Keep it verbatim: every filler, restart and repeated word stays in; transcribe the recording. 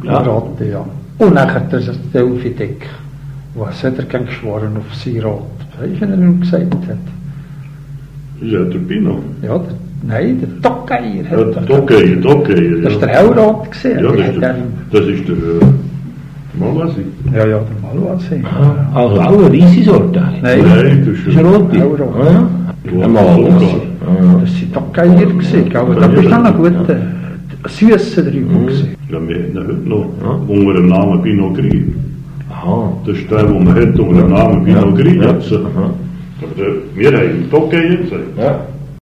Ja. Ratte, ja. Und nachher das Delphi-Deck. Was hat er gern geschworen auf sein Rat? Weißt du, wenn er ihm gesagt hat? Das ist ja der Pino. Ja, der, nein, der Tockeier. Ja, der Tockeier, Tockeier. Das war der Hellrat gesehen. Ja, das ist der, das ist der äh, Malwasi. Ja, ja, der Malwasi. Ah, also auch eine weisse Sorte eigentlich? Nein, Nein, das Das ist ist eine rote? Hellrat. Ah, ja. Ja, Ein Malwasi. Ah, Das waren Tockeier gesehen, aber da bist du noch ein guter, süßer drüber gesehen. ja, wir haben ihn heute noch unter dem Namen Pinot Gris. aha. Das ist der, den man hat unter dem Namen Pinot Gris. Ja. Also, Aha. aber der, wir haben Tockeier gesagt. Ja.